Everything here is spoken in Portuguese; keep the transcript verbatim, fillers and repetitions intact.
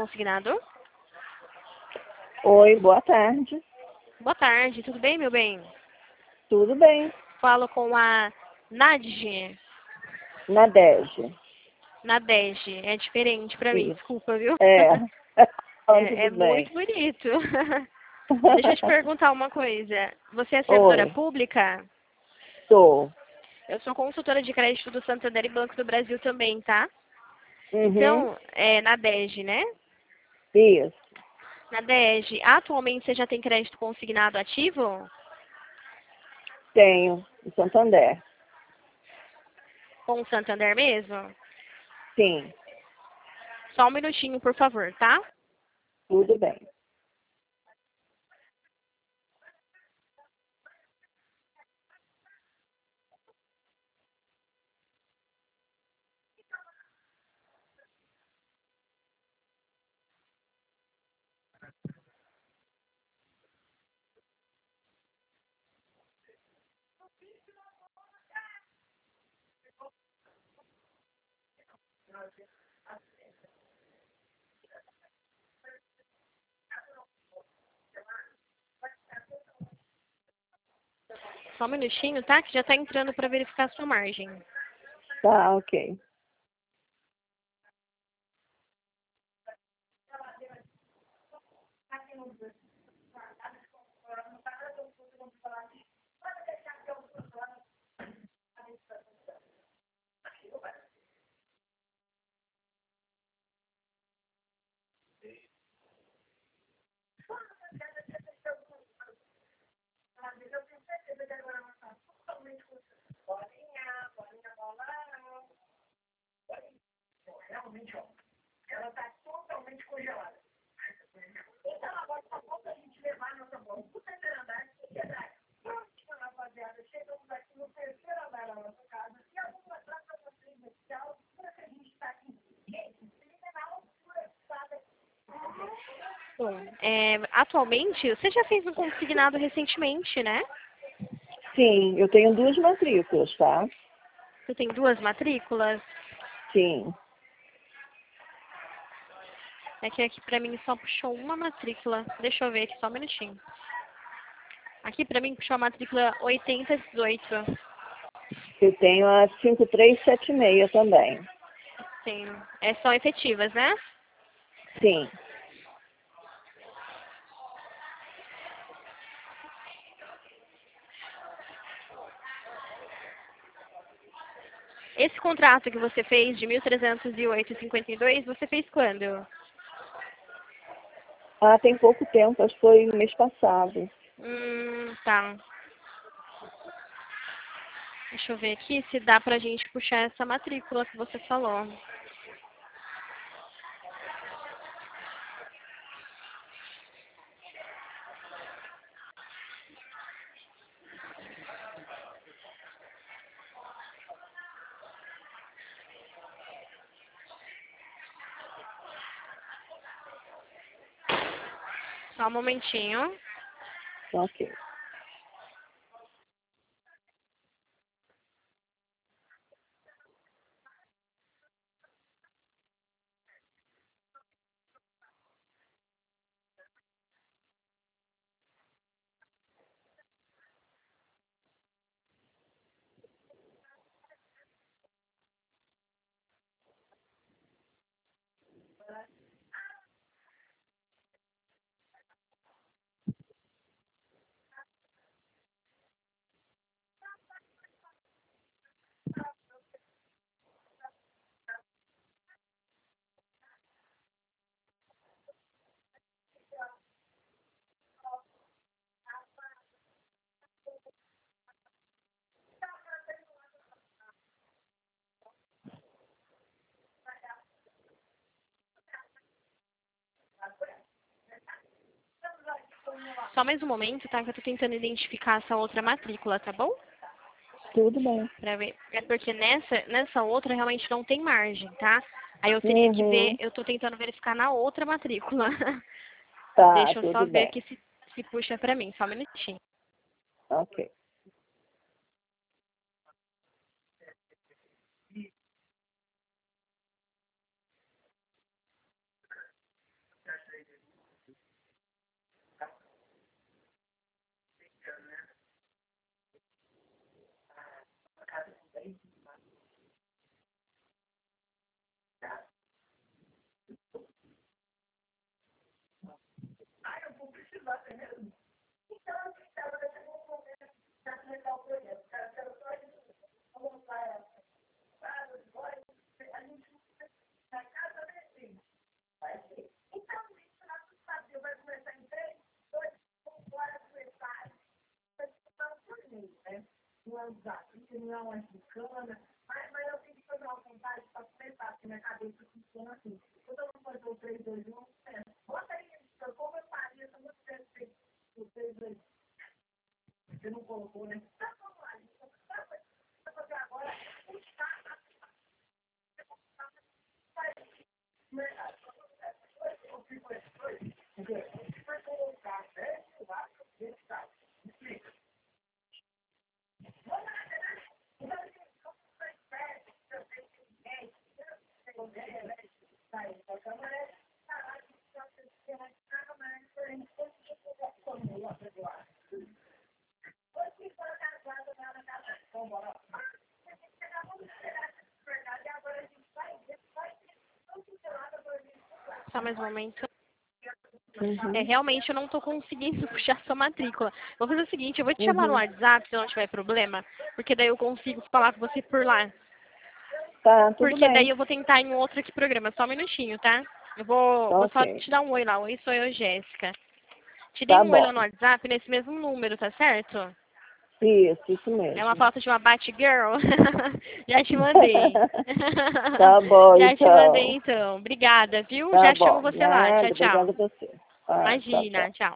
consignado? Oi, boa tarde. Boa tarde, tudo bem, meu bem? Tudo bem? Falo com a Nadege. Nadege. Nadege, é diferente pra mim, Isso. desculpa, viu? É. Então, É, é tudo bem. muito bonito. Deixa eu te perguntar uma coisa. Você é servidora Oi, pública? sou. Eu sou consultora de crédito do Santander e Banco do Brasil também, tá? Uhum. Então, é na DEG, né? Isso. Na DEG, atualmente você já tem crédito consignado ativo? Tenho. Em Santander. Com o Santander mesmo? Sim. Só um minutinho, por favor, tá? Tudo bem. Só um minutinho, tá? Que já tá entrando para verificar a sua margem. Tá, ok. Bom, é, atualmente, você já fez um consignado recentemente, né? Sim, eu tenho duas matrículas, tá? Você tem duas matrículas? Sim. É que aqui pra mim só puxou uma matrícula. Deixa eu ver aqui só um minutinho. Aqui pra mim puxou a matrícula oitenta dezoito. Eu tenho a cinco três sete seis também. Sim. É, são efetivas, né? Sim. Esse contrato que você fez de mil trezentos e oito vírgula cinquenta e dois, você fez quando? Ah, tem pouco tempo, acho que foi no mês passado. Hum, tá. Deixa eu ver aqui se dá pra gente puxar essa matrícula que você falou. Só um momentinho. Ok. Só mais um momento, tá? Que eu tô tentando identificar essa outra matrícula, tá bom? Tudo bem. Pra ver. É porque nessa, nessa outra realmente não tem margem, tá? Aí eu teria que ver, Uhum. eu tô tentando verificar na outra matrícula. Tá, Deixa eu só tudo ver bem. aqui se, se puxa pra mim, só um minutinho. Ok. Só mais um momento. Uhum. É, realmente eu não tô conseguindo puxar sua matrícula. Vou fazer o seguinte, eu vou te chamar no Uhum. WhatsApp se não tiver problema, porque daí eu consigo falar com você por lá. Tá, tudo Porque daí bem. eu vou tentar em um outro aqui programa. Só um minutinho, tá? Eu vou, Tá vou só ok. te dar um oi lá. Oi, sou eu, Jéssica. Te dei Tá um oi bom. lá no WhatsApp nesse mesmo número, tá certo? Isso, isso É uma mesmo. foto de uma Batgirl? Já te mandei. Tá bom, Já te mandei então. então. Obrigada, viu? Tá Já chamo bom. você lá. Tchau, Nada, tchau. obrigada a você. Ah, tchau, Imagina, tchau. tchau.